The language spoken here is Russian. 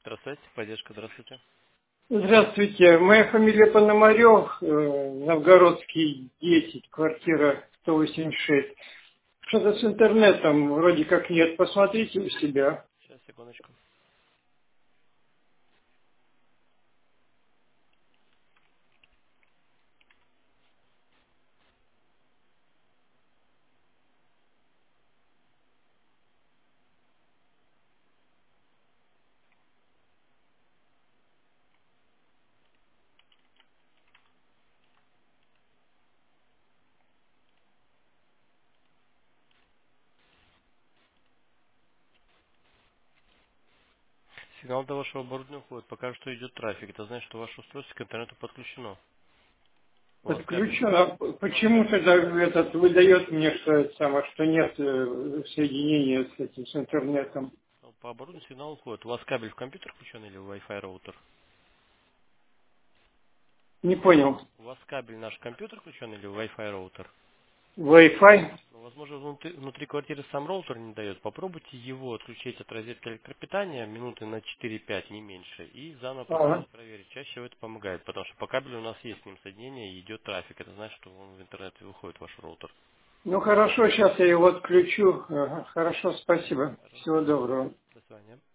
Здравствуйте, поддержка, здравствуйте. Здравствуйте, моя фамилия Пономарев, Новгородский 10, квартира 186. Что-то с интернетом вроде как нет. Посмотрите у себя. Сейчас, секундочку. Сигнал до вашего оборудования уходит. Пока что идет трафик. Это значит, что ваше устройство к интернету подключено. У вас кабель, Подключено. у вас Почему кабель. тогда этот выдает мне, что, это самое, что нет соединения с этим, с интернетом? По оборудованию сигнал уходит. У вас кабель в компьютер включен или в Wi-Fi роутер? Не понял. У вас кабель наш компьютер включен или в Wi-Fi роутер? Wi-Fi? Ну, возможно, внутри квартиры сам роутер не дает. Попробуйте его отключить от розетки электропитания минуты на 4-5, не меньше, и заново Ага. подключить, проверить. Чаще всего это помогает, потому что по кабелю у нас есть с ним соединение и идет трафик. Это значит, что он в интернет выходит, ваш роутер. Ну хорошо, сейчас я его отключу. Ага, хорошо, спасибо. Хорошо. Всего доброго. До свидания.